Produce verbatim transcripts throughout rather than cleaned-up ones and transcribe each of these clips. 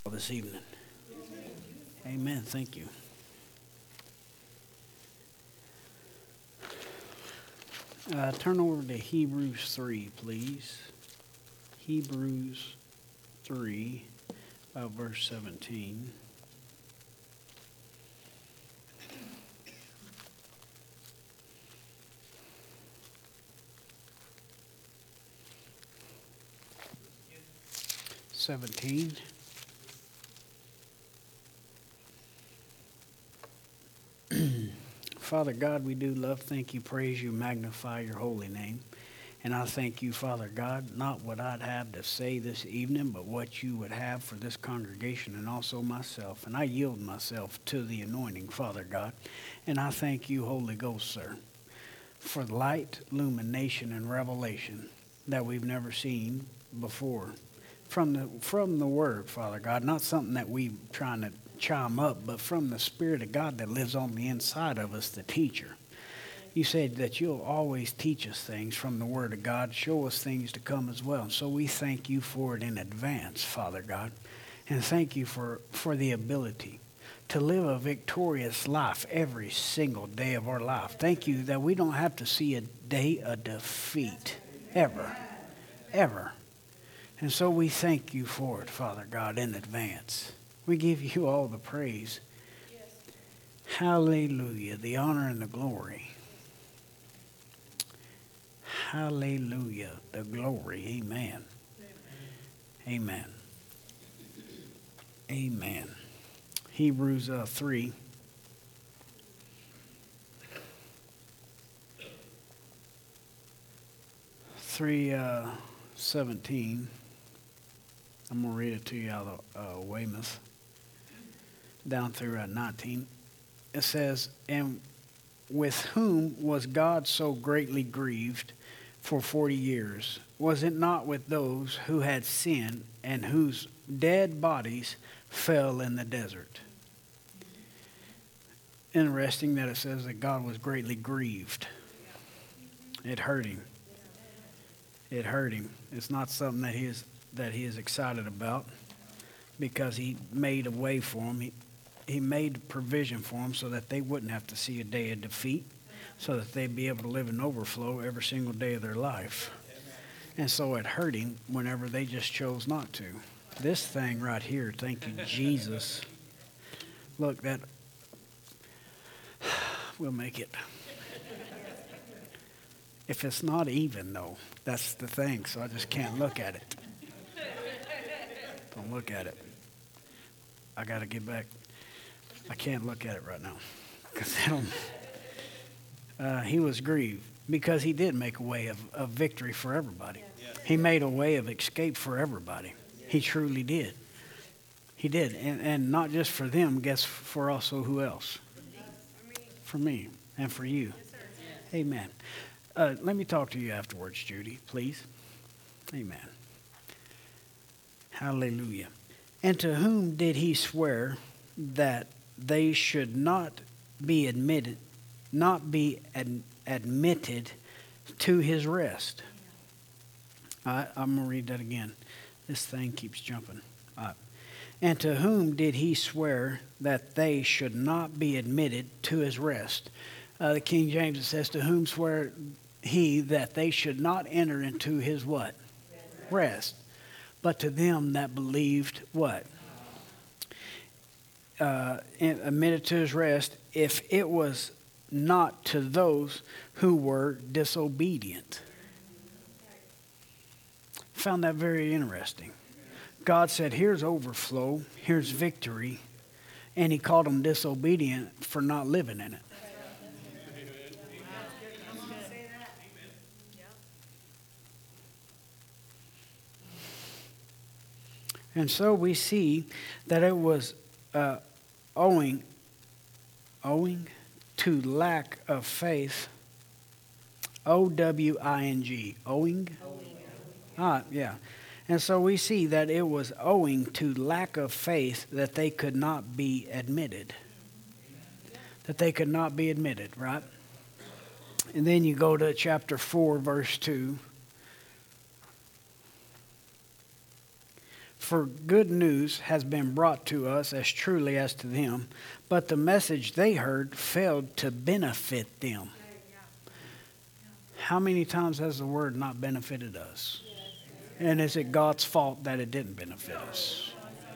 This evening. Amen. Thank you. Uh, turn over to Hebrews three, please. Hebrews three, about verse seventeen. seventeen. Father God, we do love, thank you, praise you, magnify your holy name. And I thank you, Father God, not what I'd have to say this evening, but what you would have for this congregation and also myself. And I yield myself to the anointing, Father God. And I thank you, Holy Ghost, sir, for light, illumination, and revelation that we've never seen before. From the, from the Word, Father God, not something that we're trying to chime up, but from the Spirit of God that lives on the inside of us, the teacher. You said that you'll always teach us things from the Word of God, show us things to come as well. So we thank you for it in advance, Father God, and thank you for, for the ability to live a victorious life every single day of our life. Thank you that we don't have to see a day of defeat, ever, ever. And so we thank you for it, Father God, in advance. We give you all the praise. Yes. Hallelujah, the honor and the glory. Hallelujah, the glory. Amen. Amen. Amen. Amen. Hebrews uh, three. three uh, seventeen. I'm going to read it to you out of uh, Weymouth, down through uh, nineteen. It says, and with whom was God so greatly grieved for forty years? Was it not with those who had sinned and whose dead bodies fell in the desert? Interesting that it says that God was greatly grieved. It hurt him. It hurt him. It's not something that he is that he is excited about, because he made a way for them. He, he made provision for them so that they wouldn't have to see a day of defeat, so that they'd be able to live in overflow every single day of their life. And so it hurt him whenever they just chose not to. This thing right here, thank you, Jesus. Look, that, we'll make it. If it's not even, though, that's the thing, so I just can't look at it. Don't look at it. I got to get back. I can't look at it right now. Because uh, he was grieved because he did make a way of, of victory for everybody. Yeah. He made a way of escape for everybody. Yeah. He truly did. He did. And, and not just for them, guess for also who else? For me and for you. Yes, amen. Uh, let me talk to you afterwards, Judy, please. Amen. Hallelujah. And to whom did he swear that they should not be admitted, not be ad- admitted to his rest? I, I'm going to read that again. This thing keeps jumping. Uh, and to whom did he swear that they should not be admitted to his rest? Uh, the King James, it says, to whom swear he that they should not enter into his what? Rest. But to them that believed what? Uh, admitted to his rest, if it was not to those who were disobedient. Found that very interesting. God said, here's overflow, here's victory, and he called them disobedient for not living in it. And so we see that it was uh, owing, owing to lack of faith. O W I N G. Owing? Owing. Ah, yeah. And so we see that it was owing to lack of faith that they could not be admitted. That they could not be admitted, right? And then you go to chapter four, verse two. For good news has been brought to us as truly as to them, but the message they heard failed to benefit them. How many times has the word not benefited us? And is it God's fault that it didn't benefit us?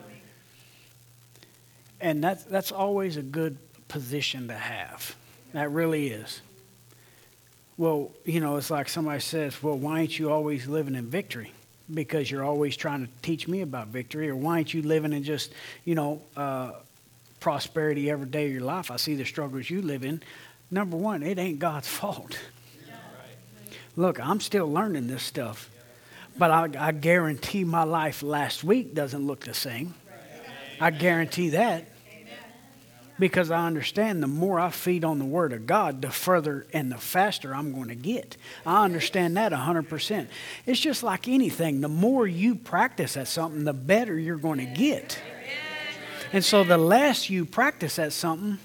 And that's, that's always a good position to have. That really is. Well, you know, it's like somebody says, well, why ain't you always living in victory? Because you're always trying to teach me about victory. Or why ain't you living in just, you know, uh, prosperity every day of your life? I see the struggles you live in. Number one, it ain't God's fault. Look, I'm still learning this stuff. But I, I guarantee my life last week doesn't look the same. I guarantee that. Because I understand the more I feed on the Word of God, the further and the faster I'm going to get. I understand that one hundred percent. It's just like anything. The more you practice at something, the better you're going to get. And so the less you practice at something,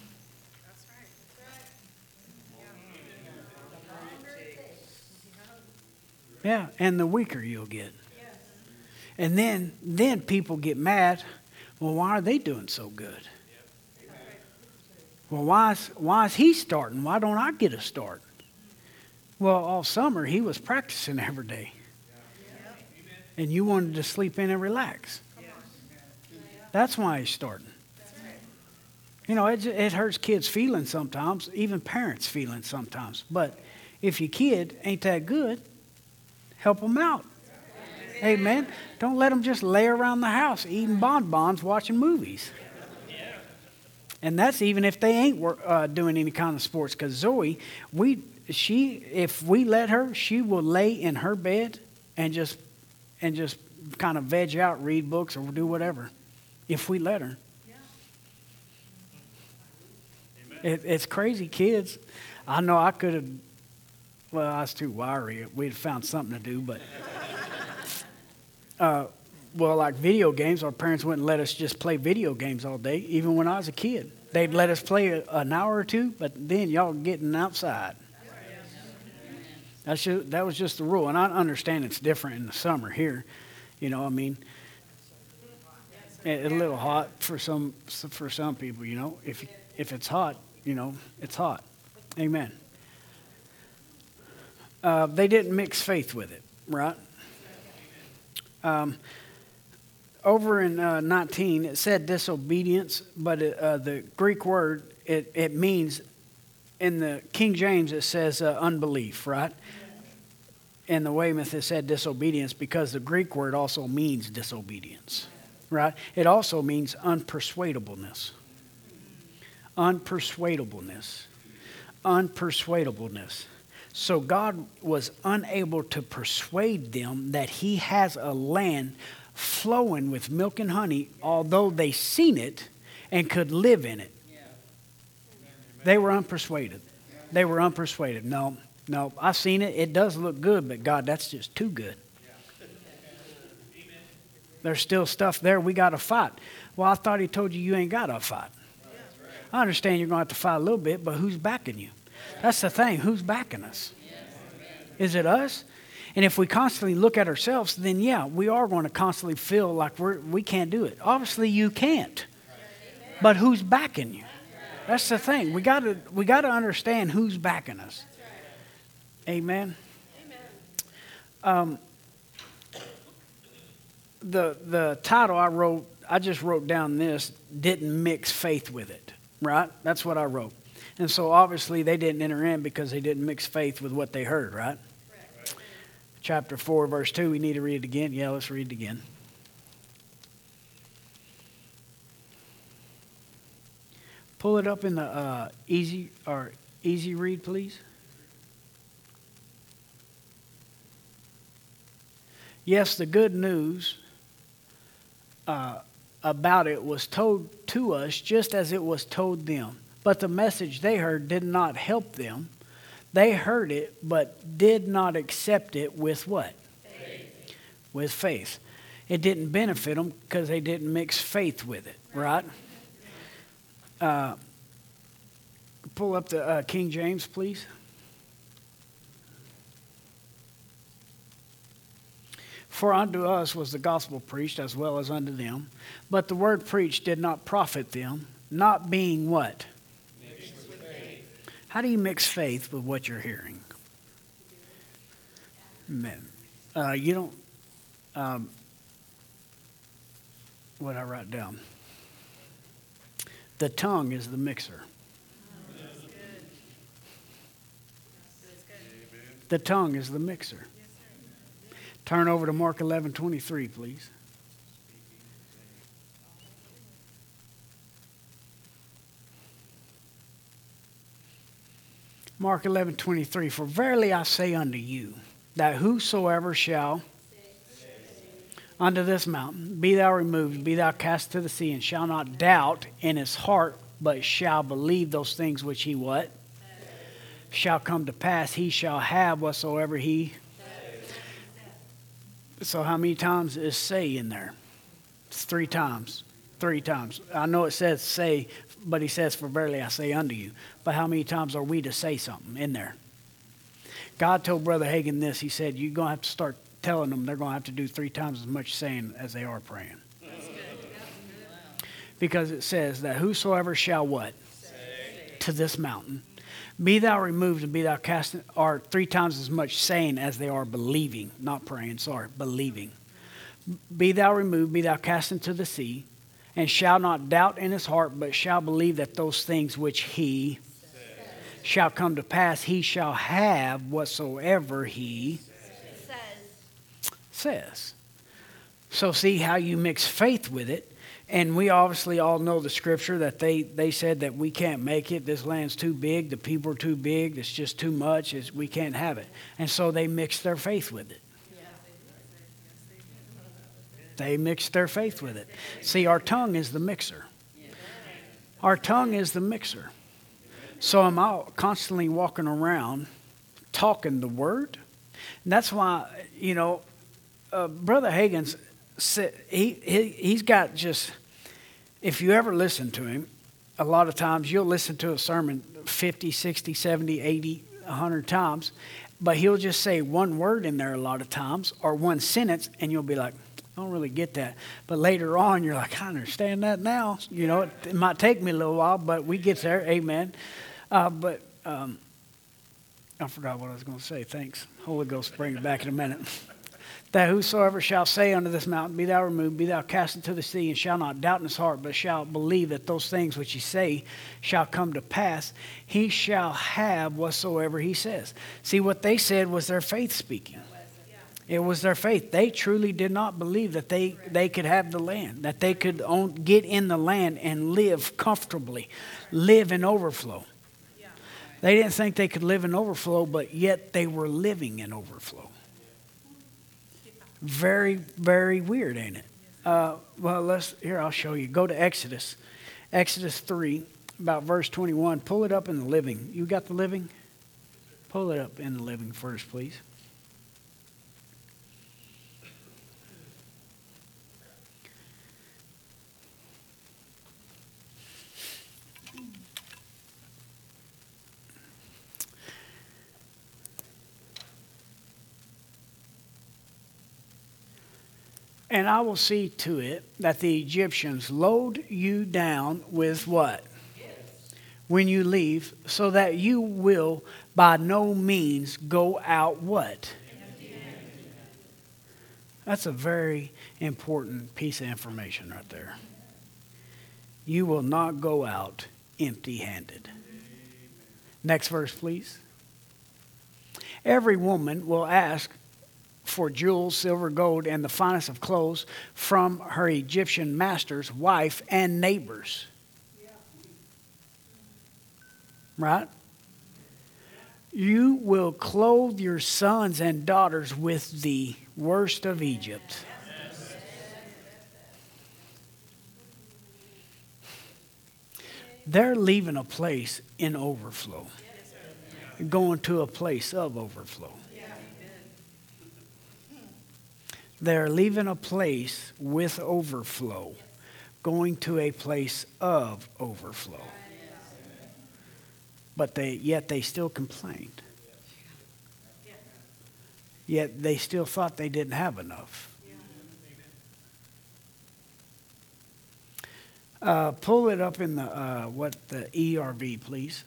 yeah, and the weaker you'll get. And then, then people get mad. Well, why are they doing so good? Well, why is, why is he starting? Why don't I get a start? Well, all summer he was practicing every day. And you wanted to sleep in and relax. That's why he's starting. You know, it, it hurts kids' feelings sometimes, even parents' feelings sometimes. But if your kid ain't that good, help them out. Amen. Don't let them just lay around the house eating bonbons, watching movies. And that's even if they ain't work, uh, doing any kind of sports. Because Zoe, we, she, if we let her, she will lay in her bed and just, and just kind of veg out, read books, or do whatever. If we let her. It, it's crazy, kids. I know I could have. Well, I was too wiry. We'd found something to do, but. Uh, Well, like video games, our parents wouldn't let us just play video games all day, even when I was a kid. They'd let us play a, an hour or two, but then y'all getting outside. That's just, that was just the rule. And I understand it's different in the summer here. You know, I mean, it's a little hot for some for some people, you know. If, if it's hot, you know, it's hot. Amen. Uh, they didn't mix faith with it, right? Um Over in uh, nineteen, it said disobedience, but it, uh, the Greek word, it, it means, in the King James, it says uh, unbelief, right? In the Weymouth, it said disobedience because the Greek word also means disobedience, right? It also means unpersuadableness. Unpersuadableness. Unpersuadableness. So God was unable to persuade them that he has a land flowing with milk and honey, although they seen it and could live in it. They were unpersuaded. They were unpersuaded. No, no, I seen it. It does look good, but God, that's just too good. There's still stuff there we got to fight. Well, I thought he told you you ain't got to fight. I understand you're going to have to fight a little bit, but who's backing you? That's the thing. Who's backing us? Is it us? And if we constantly look at ourselves, then yeah, we are going to constantly feel like we're, we can't do it. Obviously, you can't. But who's backing you? That's the thing. We got to we got to understand who's backing us. Amen. Um, the the title I wrote, I just wrote down this, didn't mix faith with it, right? That's what I wrote. And so obviously they didn't enter in because they didn't mix faith with what they heard, right? Chapter four, verse two, we need to read it again. Yeah, let's read it again. Pull it up in the uh, easy or easy read, please. Yes, the good news uh, about it was told to us just as it was told them. But the message they heard did not help them. They heard it, but did not accept it with what? Faith. With faith. It didn't benefit them because they didn't mix faith with it, right? Uh, pull up the uh, King James, please. For unto us was the gospel preached as well as unto them. But the word preached did not profit them, not being what? Mixed with faith. How do you mix faith with what you're hearing? Man, uh, you don't, um, what I write down? The tongue is the mixer. The tongue is the mixer. Turn over to Mark eleven twenty-three, please. Mark eleven twenty-three. For verily I say unto you, that whosoever shall unto this mountain, be thou removed, be thou cast to the sea, and shall not doubt in his heart, but shall believe those things which he what? Shall come to pass, he shall have whatsoever he. So how many times is say in there? It's three times. Three times. I know it says say, but he says, for verily I say unto you. But how many times are we to say something in there? God told Brother Hagin this. He said, you're going to have to start telling them they're going to have to do three times as much saying as they are praying. That's good. Because it says that whosoever shall what? Say. To this mountain. Be thou removed and be thou cast, are three times as much saying as they are believing. Not praying, sorry, believing. Be thou removed, be thou cast into the sea, and shall not doubt in his heart, but shall believe that those things which he says. Shall come to pass, he shall have whatsoever he says. says. So see how you mix faith with it. And we obviously all know the scripture that they, they said that we can't make it. This land's too big. The people are too big. It's just too much. It's, we can't have it. And so they mixed their faith with it. They mixed their faith with it. See, our tongue is the mixer. Our tongue is the mixer. So am I constantly walking around talking the word? And that's why, you know, uh, Brother Hagin's, he, he, he's got just... If you ever listen to him, a lot of times you'll listen to a sermon fifty, sixty, seventy, eighty, one hundred times, but he'll just say one word in there a lot of times or one sentence, and you'll be like, I don't really get that. But later on, you're like, I understand that now. You know, it, it might take me a little while, but we get there. Amen. Uh, but um, I forgot what I was going to say. Thanks. Holy Ghost, bring it back in a minute. That whosoever shall say unto this mountain, be thou removed, be thou cast into the sea, and shall not doubt in his heart, but shall believe that those things which he say shall come to pass, he shall have whatsoever he says. See, what they said was their faith speaking. It was their faith. They truly did not believe that they, they could have the land, that they could own, get in the land and live comfortably, live in overflow. They didn't think they could live in overflow, but yet they were living in overflow. Very, very weird, ain't it? Uh, well, let's here. I'll show you. Go to Exodus, Exodus three, about verse twenty-one. Pull it up in the Living. You got the Living? Pull it up in the Living first, please. And I will see to it that the Egyptians load you down with what? Yes. When you leave, so that you will by no means go out what? Empty. That's a very important piece of information right there. You will not go out empty-handed. Next verse, please. Every woman will ask for jewels, silver, gold, and the finest of clothes from her Egyptian master's wife and neighbors. Yeah. Right? You will clothe your sons and daughters with the worst of Egypt. They're leaving a place in overflow, going to a place of overflow. They're leaving a place with overflow, going to a place of overflow. But they yet they still complained. yet they still thought they didn't have enough. Uh, pull it up in the uh, what the E R V, please.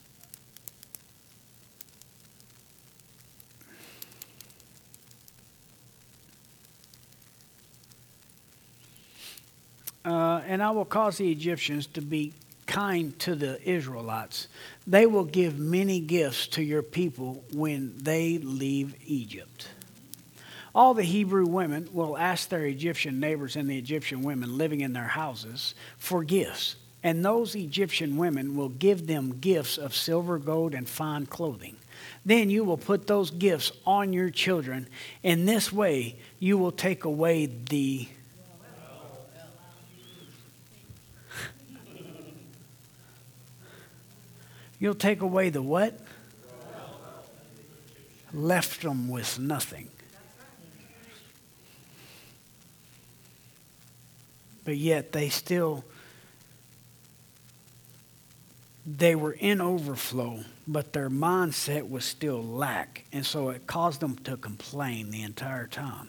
Uh, and I will cause the Egyptians to be kind to the Israelites. They will give many gifts to your people when they leave Egypt. All the Hebrew women will ask their Egyptian neighbors and the Egyptian women living in their houses for gifts. And those Egyptian women will give them gifts of silver, gold, and fine clothing. Then you will put those gifts on your children. In this way, you will take away the You'll take away the what? Left them with nothing. But yet they still, they were in overflow, but their mindset was still lack. And so it caused them to complain the entire time.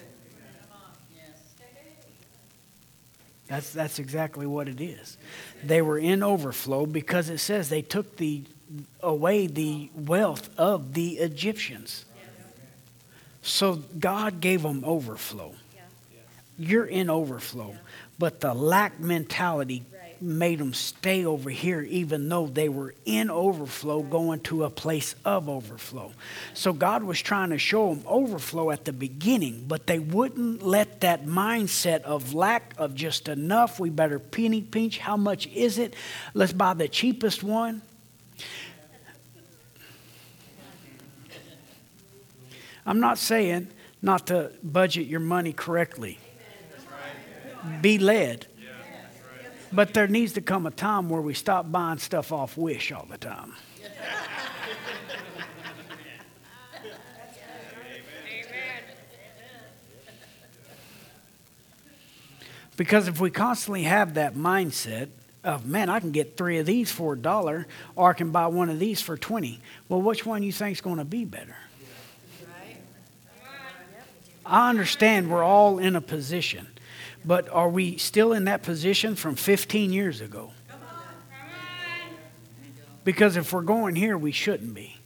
That's that's exactly what it is. They were in overflow because it says they took the away the wealth of the Egyptians. So God gave them overflow. You're in overflow, but the lack mentality made them stay over here even though they were in overflow going to a place of overflow. So God was trying to show them overflow at the beginning, but they wouldn't let that mindset of lack of just enough. We better penny pinch. How much is it? Let's buy the cheapest one. I'm not saying not to budget your money correctly. Be led. But there needs to come a time where we stop buying stuff off Wish all the time. Because if we constantly have that mindset of, man, I can get three of these for a dollar, or I can buy one of these for twenty. Well, which one you think is going to be better? I understand we're all in a position. But are we still in that position from fifteen years ago? Because if we're going here, we shouldn't be.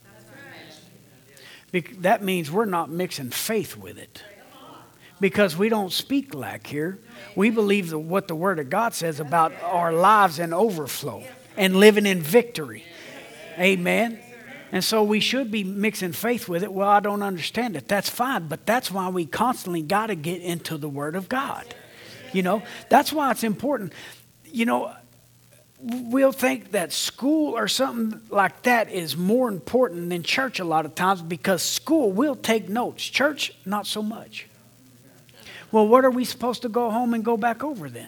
That means we're not mixing faith with it. Because we don't speak lack here. We believe that what the Word of God says about our lives in overflow and living in victory. Amen. And so we should be mixing faith with it. Well, I don't understand it. That's fine. But that's why we constantly got to get into the Word of God. You know, that's why it's important. You know, we'll think that school or something like that is more important than church a lot of times because school will take notes. Church, not so much. Well, what are we supposed to go home and go back over then?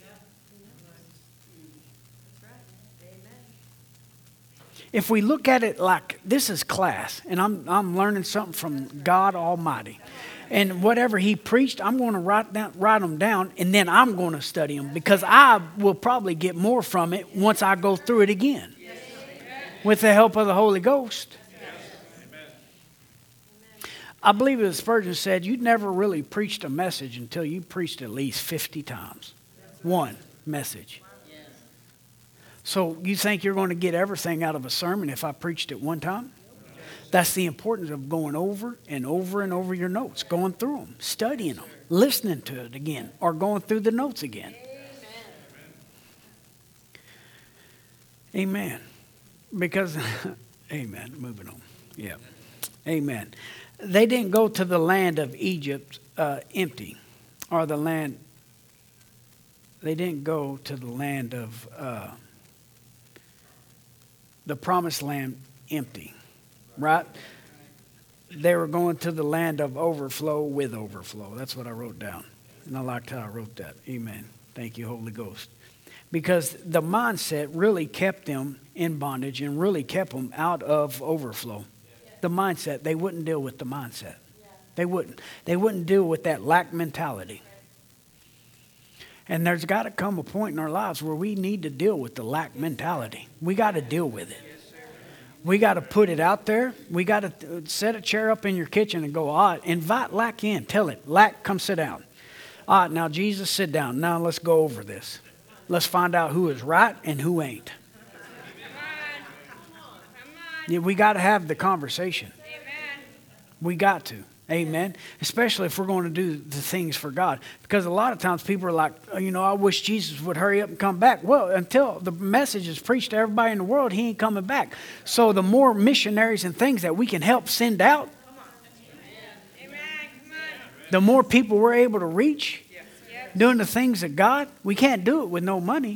If we look at it like this is class and I'm I'm learning something from God Almighty. And whatever he preached, I'm going to write down, write them down, and then I'm going to study them because I will probably get more from it once I go through it again with the help of the Holy Ghost. I believe it was Spurgeon said, you'd never really preached a message until you preached at least fifty times. One message. So you think you're going to get everything out of a sermon if I preached it one time? That's the importance of going over and over and over your notes, going through them, studying them, listening to it again, or going through the notes again. Amen. Amen. Because, amen, moving on. Yeah. Amen. They didn't go to the land of Egypt uh, empty, or the land, they didn't go to the land of uh, the promised land empty. Right? They were going to the land of overflow with overflow. That's what I wrote down. And I liked how I wrote that. Amen. Thank you, Holy Ghost. Because the mindset really kept them in bondage and really kept them out of overflow. The mindset, they wouldn't deal with the mindset. They wouldn't. They wouldn't deal with that lack mentality. And there's got to come a point in our lives where we need to deal with the lack mentality. We got to deal with it. We got to put it out there. We got to set a chair up in your kitchen and go, all right, invite Lack in. Tell it, Lack, come sit down. All right, now, Jesus, sit down. Now let's go over this. Let's find out who is right and who ain't. Yeah, we got to have the conversation. We got to. Amen. Especially if we're going to do the things for God. Because a lot of times people are like, oh, you know, I wish Jesus would hurry up and come back. Well, until the message is preached to everybody in the world, he ain't coming back. So the more missionaries and things that we can help send out, the more people we're able to reach doing the things of God. We can't do it with no money.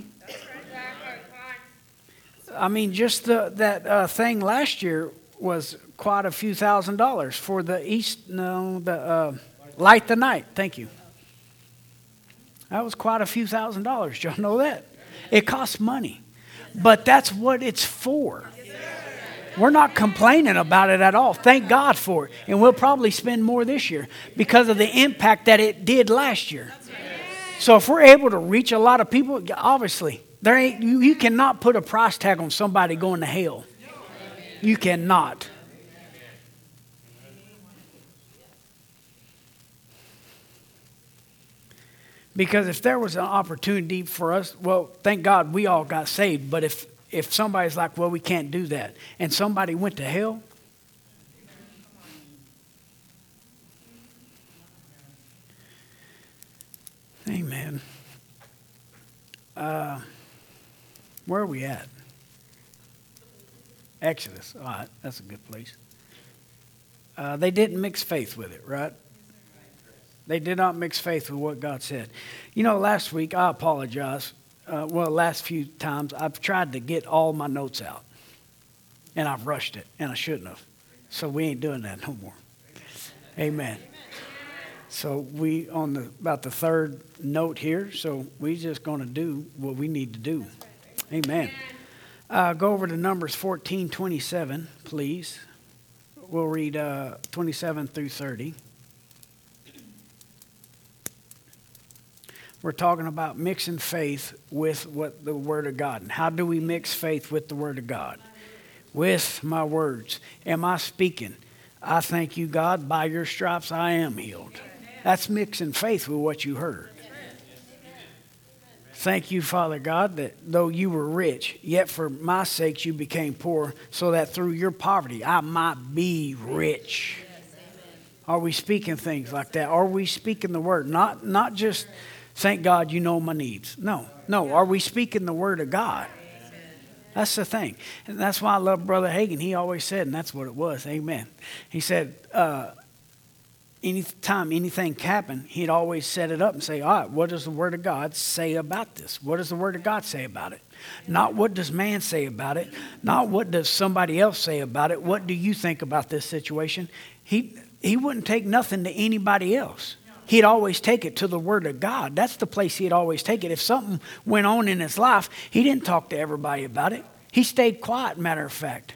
I mean, just the, that uh, thing last year was quite a few thousand dollars for the East, no, the uh, Light the Night. Thank you. That was quite a few thousand dollars. Y'all know that? It costs money. But that's what it's for. We're not complaining about it at all. Thank God for it. And we'll probably spend more this year because of the impact that it did last year. So if we're able to reach a lot of people, obviously, there ain't you, you cannot put a price tag on somebody going to hell. You cannot. Because if there was an opportunity for us, well, thank God we all got saved. But if, if somebody's like, well, we can't do that, and somebody went to hell, amen. Uh, where are we at? Exodus. All right, that's a good place. Uh, they didn't mix faith with it, right? They did not mix faith with what God said. You know, last week, I apologize. Uh, well, last few times, I've tried to get all my notes out. And I've rushed it, and I shouldn't have. So we ain't doing that no more. Amen. So we on the about the third note here, so we just going to do what we need to do. Amen. Uh, go over to Numbers fourteen twenty-seven, please. We'll read uh, twenty-seven through thirty. We're talking about mixing faith with what the Word of God. And how do we mix faith with the Word of God? With my words. Am I speaking? I thank you, God, by your stripes I am healed. That's mixing faith with what you heard. Thank you, Father God, that though you were rich, yet for my sakes you became poor, so that through your poverty I might be rich. Are we speaking things like that? Are we speaking the Word? Not, not just... Thank God you know my needs. No, no. Are we speaking the Word of God? That's the thing. And that's why I love Brother Hagin. He always said, and that's what it was, amen. He said, uh, anytime anything happened, he'd always set it up and say, all right, what does the Word of God say about this? What does the Word of God say about it? Not what does man say about it. Not what does somebody else say about it. What do you think about this situation? He, he wouldn't take nothing to anybody else. He'd always take it to the Word of God. That's the place he'd always take it. If something went on in his life, he didn't talk to everybody about it. He stayed quiet, matter of fact.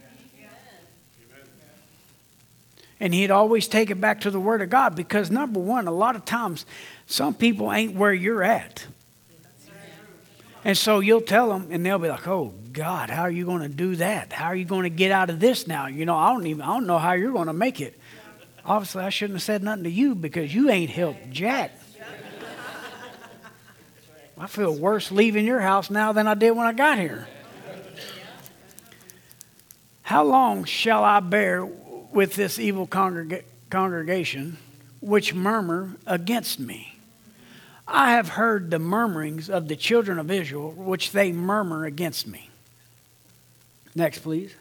And he'd always take it back to the Word of God because, number one, a lot of times, some people ain't where you're at. And so you'll tell them, and they'll be like, oh, God, how are you going to do that? How are you going to get out of this now? You know, I don't even, I don't know how you're going to make it. Obviously, I shouldn't have said nothing to you because you ain't helped Jack. I feel worse leaving your house now than I did when I got here. How long shall I bear with this evil congreg- congregation which murmur against me? I have heard the murmurings of the children of Israel which they murmur against me. Next, please.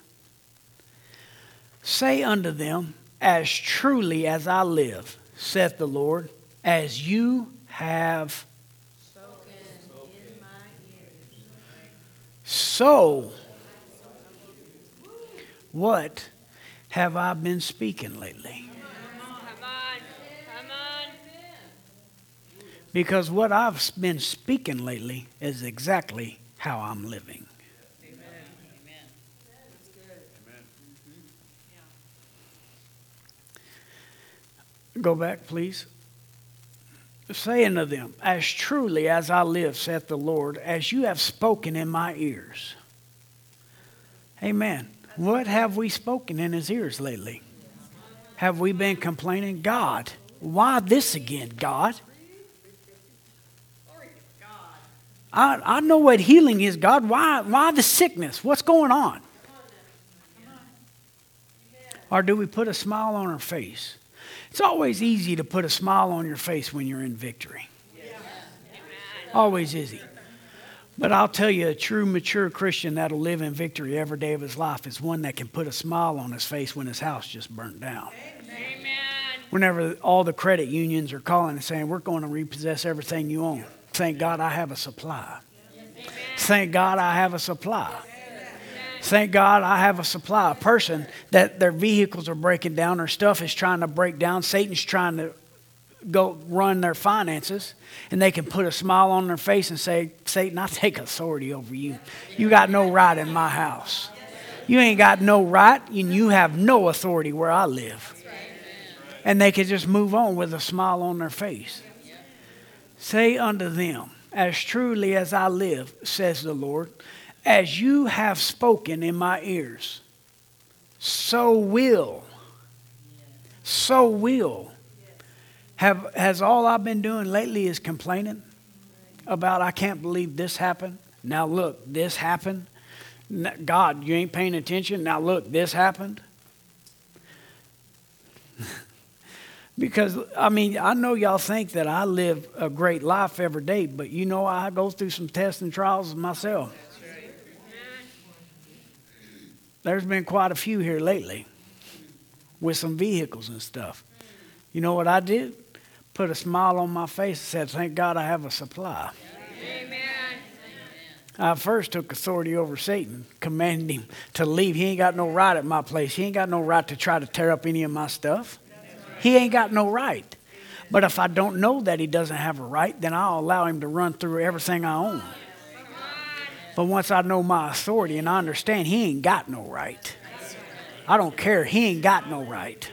Say unto them, as truly as I live, saith the Lord, as you have spoken in my ears. So, what have I been speaking lately? Come on. Come on. Because what I've been speaking lately is exactly how I'm living. Go back, please. Saying to them, as truly as I live, saith the Lord, as you have spoken in my ears. Amen. What have we spoken in his ears lately? Have we been complaining? God, why this again, God? I, I know what healing is, God. Why, why the sickness? What's going on? Or do we put a smile on our face? It's always easy to put a smile on your face when you're in victory. Always easy. But I'll tell you, a true, mature Christian that'll live in victory every day of his life is one that can put a smile on his face when his house just burnt down. Amen. Whenever all the credit unions are calling and saying, we're going to repossess everything you own. Thank God I have a supply. Amen. Thank God I have a supply. Amen. Thank God I have a supply. A person that their vehicles are breaking down, their stuff is trying to break down, Satan's trying to go run their finances, and they can put a smile on their face and say, Satan, I take authority over you. You got no right in my house. You ain't got no right, and you have no authority where I live. And they can just move on with a smile on their face. Say unto them, as truly as I live, says the Lord, as you have spoken in my ears, so will, so will. Have, has all I've been doing lately is complaining about, I can't believe this happened. Now look, this happened. God, you ain't paying attention. Now look, this happened. Because, I mean, I know y'all think that I live a great life every day, but you know I go through some tests and trials myself. There's been quite a few here lately with some vehicles and stuff. You know what I did? Put a smile on my face and said, thank God I have a supply. Amen. I first took authority over Satan, commanded him to leave. He ain't got no right at my place. He ain't got no right to try to tear up any of my stuff. He ain't got no right. But if I don't know that he doesn't have a right, then I'll allow him to run through everything I own. But once I know my authority and I understand he ain't got no right. I don't care. He ain't got no right.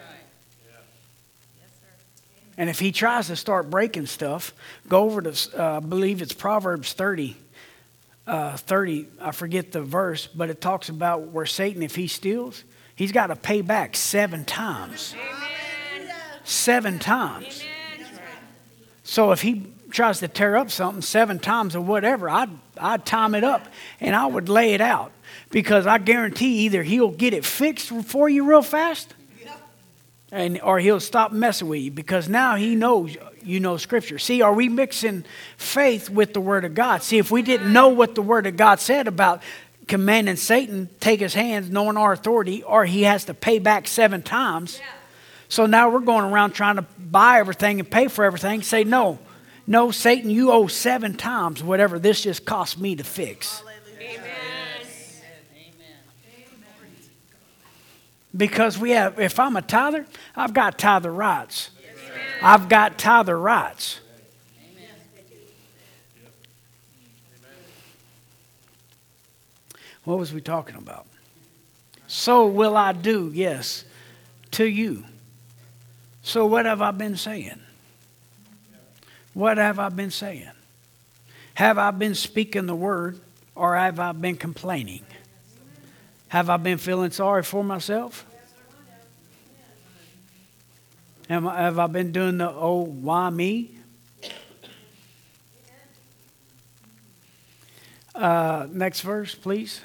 And if he tries to start breaking stuff, go over to, uh, I believe it's Proverbs thirty. Uh, thirty, I forget the verse, but it talks about where Satan, if he steals, he's got to pay back seven times. Amen. Seven times. Amen. So if he tries to tear up something seven times or whatever, I'd, I'd time it up and I would lay it out. Because I guarantee either he'll get it fixed for you real fast, and or he'll stop messing with you, because now he knows you know Scripture. See, are we mixing faith with the Word of God? See, if we didn't know what the Word of God said about commanding Satan take his hands, knowing our authority, or he has to pay back seven times. Yeah. So now we're going around trying to buy everything and pay for everything. Say, no, no, Satan, you owe seven times whatever this just cost me to fix. Amen. Because we have, if I'm a tither, I've got tither rights. Amen. I've got tither rights. Amen. What was we talking about? So will I do, yes, to you. So what have I been saying? What have I been saying? Have I been speaking the word, or have I been complaining? Have I been feeling sorry for myself? Am I, have I been doing the, oh, why me? Uh, next verse, please.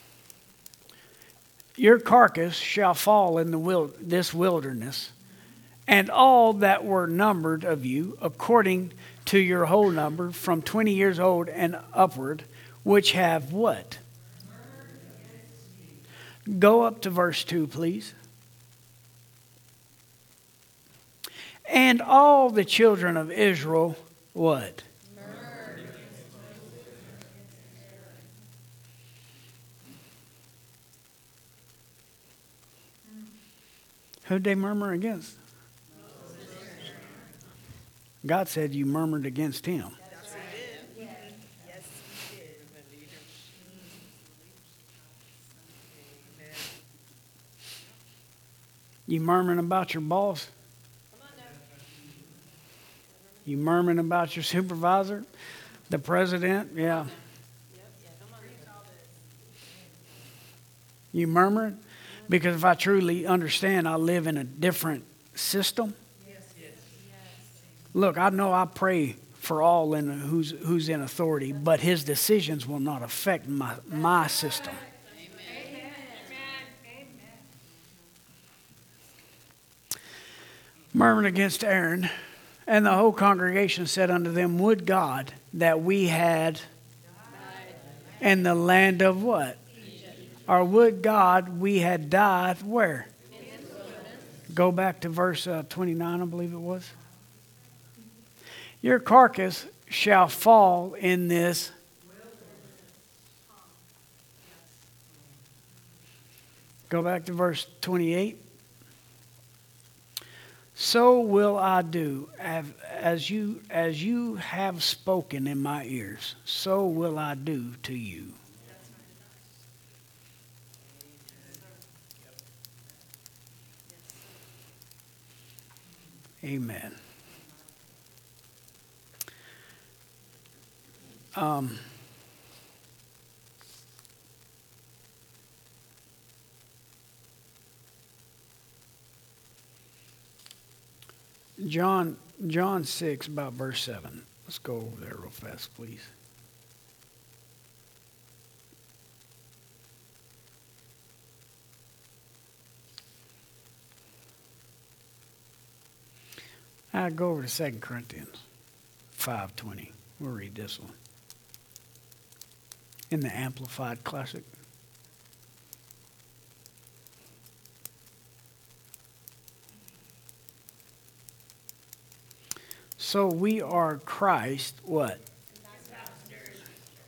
Your carcass shall fall in the wil- this wilderness, and all that were numbered of you, according to your whole number, from twenty years old and upward, which have what? Go up to verse two, please. And all the children of Israel, what? Murdered. Who'd they murmur against? God said you murmured against him. You murmuring about your boss? You murmuring about your supervisor? The president? Yeah. You murmuring? Because if I truly understand, I live in a different system. Look, I know I pray for all in who's who's in authority, but his decisions will not affect my my system. Murmuring against Aaron, and the whole congregation said unto them, would God that we had in the land of what? Egypt. Or would God we had died where? Go back to verse uh, twenty-nine, I believe it was. Your carcass shall fall in this. Go back to verse twenty-eight. So will I do, as you, as you have spoken in my ears, so will I do to you. Amen. Um, John, John six, about verse seven. Let's go over there real fast, please. I'll go over to Second Corinthians five twenty. We'll read this one. In the Amplified Classic. So we are Christ, what? Ambassadors.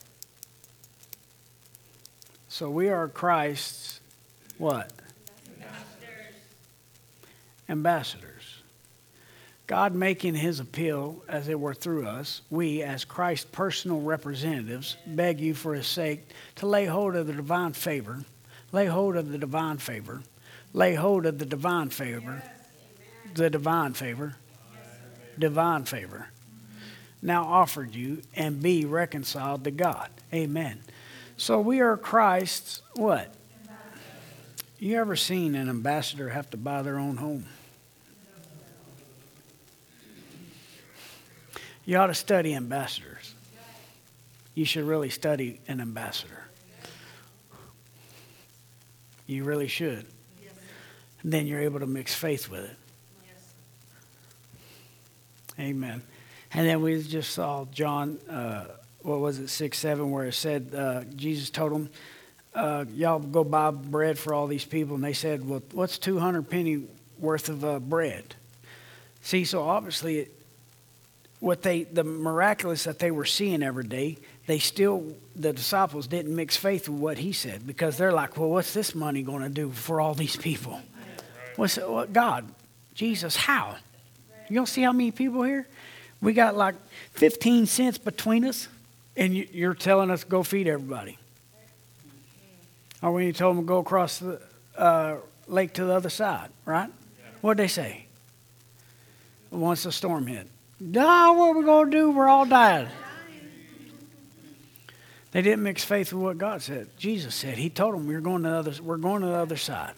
So we are Christ's, what? Ambassadors. Ambassadors. God making his appeal, as it were through us, we, as Christ's personal representatives, beg you for his sake to lay hold of the divine favor, lay hold of the divine favor, lay hold of the divine favor, the divine favor, divine favor, now offered you, and be reconciled to God. Amen. So we are Christ's what? You ever seen an ambassador have to buy their own home? You ought to study ambassadors. You should really study an ambassador. You really should. And then you're able to mix faith with it. Amen. And then we just saw John, uh, what was it, six, seven, where it said, uh, Jesus told them, uh, y'all go buy bread for all these people. And they said, well, what's two hundred penny worth of uh, bread? See, so obviously it, what they, the miraculous that they were seeing every day, they still, the disciples didn't mix faith with what he said, because they're like, well, what's this money going to do for all these people? What's what, God, Jesus, how? You don't see how many people here? We got like fifteen cents between us, and you're telling us to go feed everybody. Or when you told them to go across the uh, lake to the other side, right? What'd they say? Once the storm hit. Nah, what are we going to do? We're all dying. They didn't mix faith with what God said. Jesus said. He told them we're going to the other, we're going to the other side.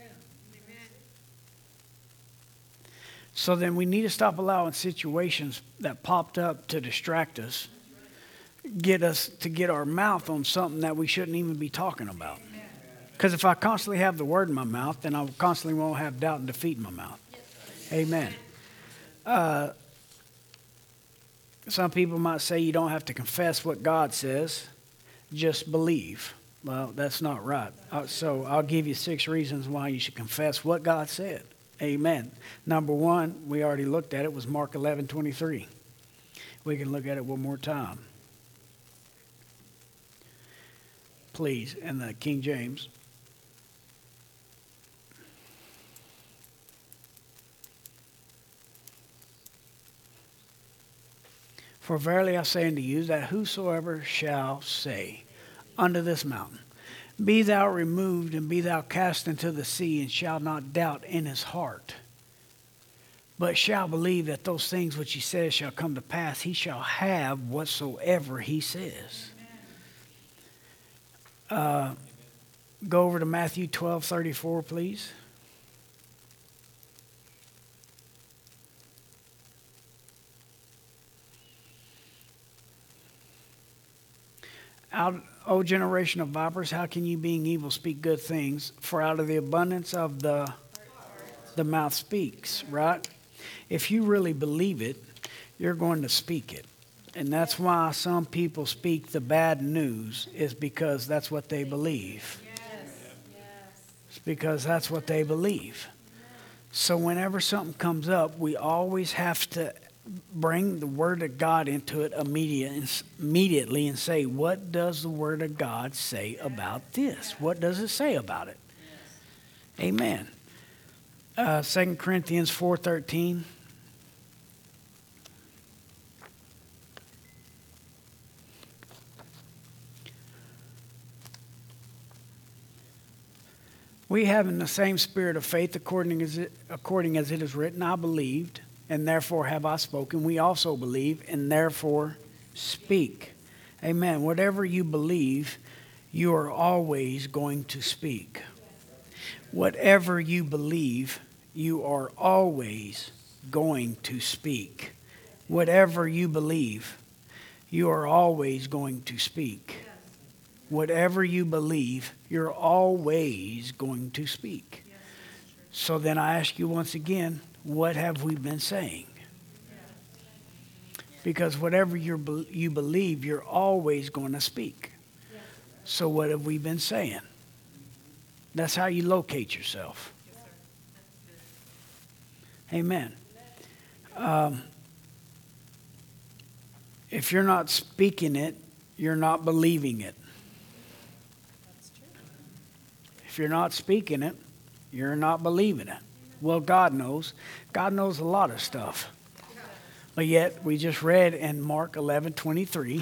So then we need to stop allowing situations that popped up to distract us, get us to get our mouth on something that we shouldn't even be talking about. Because if I constantly have the word in my mouth, then I constantly won't have doubt and defeat in my mouth. Amen. Uh, some people might say you don't have to confess what God says, just believe. Well, that's not right. Uh, so I'll give you six reasons why you should confess what God said. Amen. Number one, we already looked at it, was Mark eleven twenty-three. We can look at it one more time. Please, in the King James. For verily I say unto you, that whosoever shall say unto this mountain, be thou removed, and be thou cast into the sea, and shall not doubt in his heart, but shall believe that those things which he says shall come to pass, he shall have whatsoever he says. Uh, go over to Matthew twelve thirty-four, please. Out, O generation of vipers, how can you, being evil, speak good things? For out of the abundance of the the mouth speaks, right? If you really believe it, you're going to speak it. And that's why some people speak the bad news, is because that's what they believe. It's because that's what they believe. So whenever something comes up, we always have to bring the Word of God into it immediate, immediately and say, what does the Word of God say about this? What does it say about it? Amen. Uh, Second Corinthians four thirteen. We have in the same spirit of faith, according as it, according as it is written, I believed, and therefore have I spoken. We also believe, and therefore speak. Amen. Whatever you believe, you are always going to speak. Whatever you believe, you are always going to speak. Whatever you believe, you are always going to speak. Whatever you believe, you're always going to speak. So then I ask you once again, what have we been saying? Because whatever you're, you believe, you're always going to speak. So what have we been saying? That's how you locate yourself. Amen. Um, if you're not speaking it, you're not believing it. If you're not speaking it, you're not believing it. Well, God knows. God knows a lot of stuff. But yet, we just read in Mark eleven twenty-three.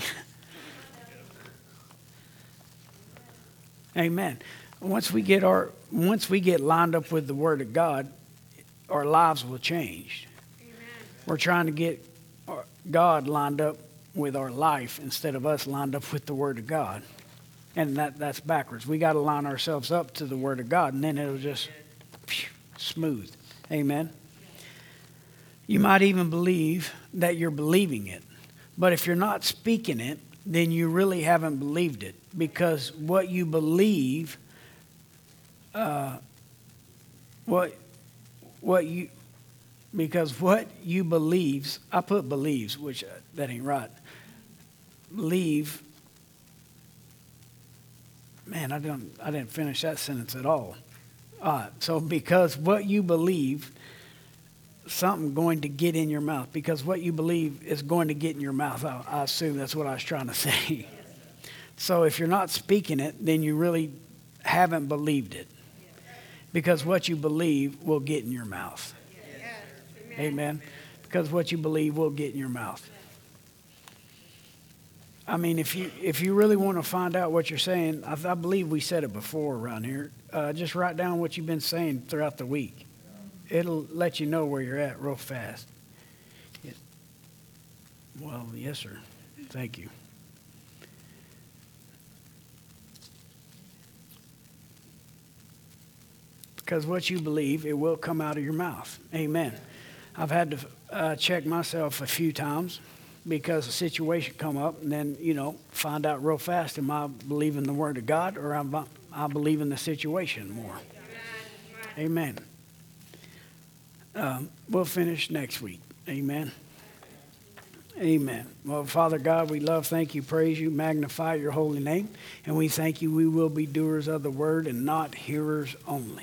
Amen. Once we get our, once we get lined up with the Word of God, our lives will change. Amen. We're trying to get our, God lined up with our life instead of us lined up with the Word of God. And that, that's backwards. We got to line ourselves up to the Word of God, and then it'll just phew, smooth. Amen. You might even believe that you're believing it. But if you're not speaking it, then you really haven't believed it. Because what you believe, uh, what, what you, because what you believes, I put believes, which uh, that ain't right. Believe. Man, I didn't, I didn't finish that sentence at all. All right, so because what you believe, something going to get in your mouth. Because what you believe is going to get in your mouth. I, I assume that's what I was trying to say. So if you're not speaking it, then you really haven't believed it. Because what you believe will get in your mouth. Amen. Because what you believe will get in your mouth. I mean, if you if you really want to find out what you're saying, I, I believe we said it before around here. Uh, just write down what you've been saying throughout the week. It'll let you know where you're at real fast. Yeah. Well, yes, sir. Thank you. Because what you believe, it will come out of your mouth. Amen. I've had to uh, check myself a few times. Because a situation come up, and then, you know, find out real fast, am I believing the Word of God, or am I, I believe in the situation more? Amen. Um, we'll finish next week. Amen. Amen. Well, Father God, we love, thank you, praise you, magnify your holy name, and we thank you we will be doers of the Word and not hearers only.